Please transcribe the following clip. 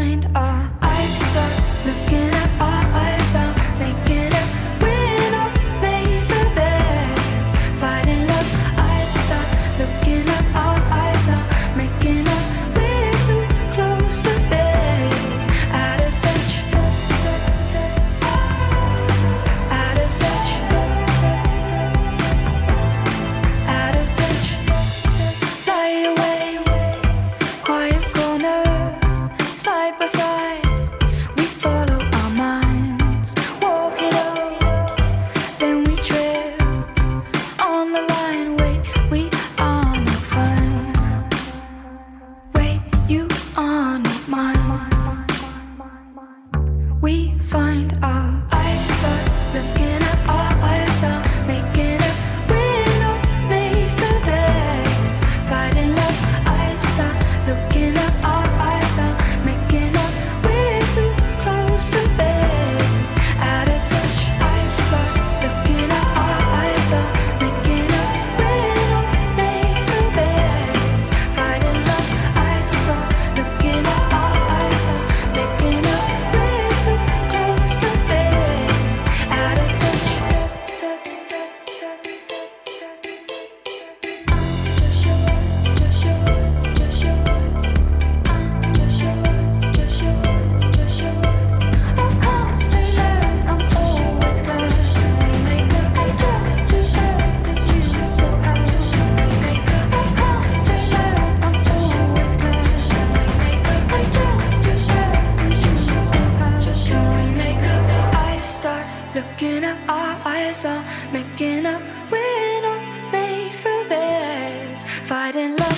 find our eyes start looking at our eyes out, making it. We're not made for this. Fighting love, eyes start looking at our eyes out, making it. We're too close to bed. Out of touch, out of touch, out of touch. Lie awake, quiet corner, side by side. We follow our minds, walk it up, then we trip on the line. Wait, we are not fine. Wait, you are not mine. We find our eyes start looking at our eyes out, making it. We're not made for this. Fighting love, eyes start looking at our eyes out, making up. We're too close to bed. Out of touch, eyes start looking at our eyes out, making up. We're not made for this. Fighting love, eyes start looking at our eyes out, making up. We're too close to bed. Out of touch. Just yours, just yours, just yours. Just yours, just yours, just yours. I can't stay alone, I'm always glad. I'm just as bad as you, so I can't stay alone, I'm always glad. I'm just as bad as you, so can we make up? Eyes start looking at our eyes are making up. We're not made for this. Fighting love.